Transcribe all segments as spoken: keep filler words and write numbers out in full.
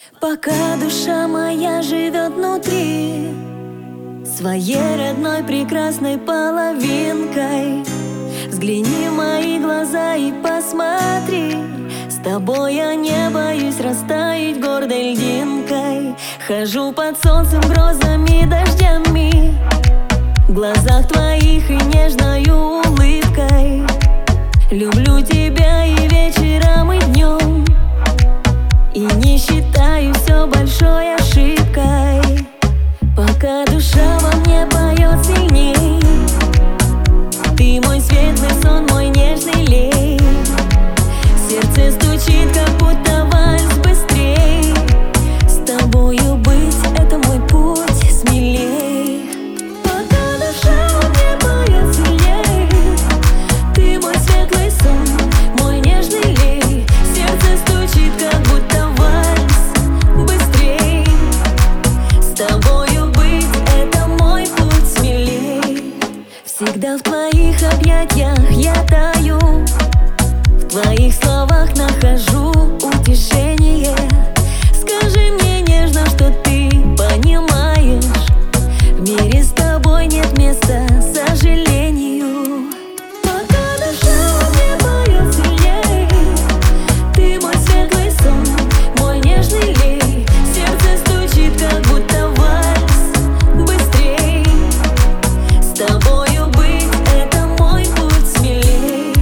Пока душа моя живет внутри своей родной прекрасной половинкой, взгляни в мои глаза и посмотри. С тобой я не боюсь растаять гордой льдинкой. Хожу под солнцем, грозами, дождями, в глазах твоих и нежной улыбкой. Люблю тебя и вечером, и днем, и не считаю все большой ошибкой. Пока душа во мне поет сильней, ты мой светлый сон, мой нежный лей. Сердце стучит, как будто вальс быстрей. С тобою быть — это мой путь смелей. Пока душа во мне поет сильней, ты мой светлый сон, мой нежный лей. Сердце стучит, как будто вальс быстрей. С тобою быть — это мой путь смелей. Всегда в твоих объятиях я таю, в твоих словах нахожу утешение. Скажи мне нежно, что ты понимаешь, в мире с тобой нет места сожалению. Пока душа во мне поет сильней, ты мой светлый сон, мой нежный лей. Сердце стучит, как будто вальс быстрей. С тобою быть — это мой путь смелей.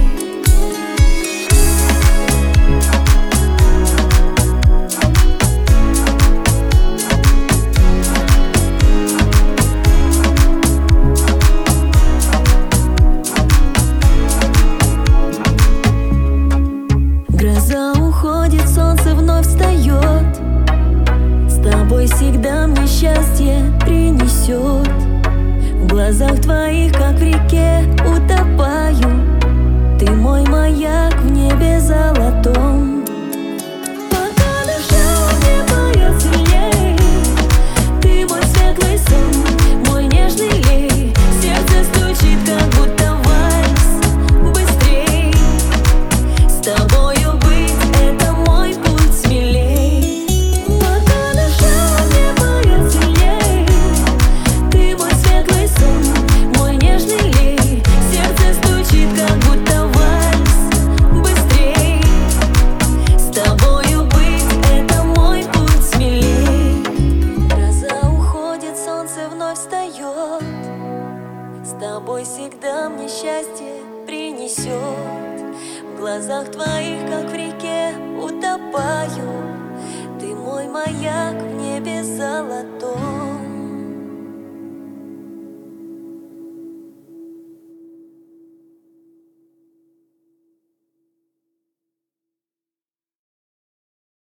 Гроза уходит, солнце вновь встает. С тобой всегда мне счастье принесет. В глазах твоих, как в реке, утопаю. Ты мой маяк в небе золотом. Пока душа во мне поет сильней, ты мой светлый сон, мой нежный лей. Сердце стучит, как будто вальс быстрей. С тобою быть — это мой путь смелей. Пока душа во мне поет сильней, ты мой светлый сон, мой нежный лей. Сердце стучит, как будто вальс быстрей. С тобою быть — это мой путь смелей. Гроза уходит, солнце вновь встает. С тобой всегда мне счастье принесет. В глазах твоих, как в реке, утопаю. Ты мой маяк в небе золотом.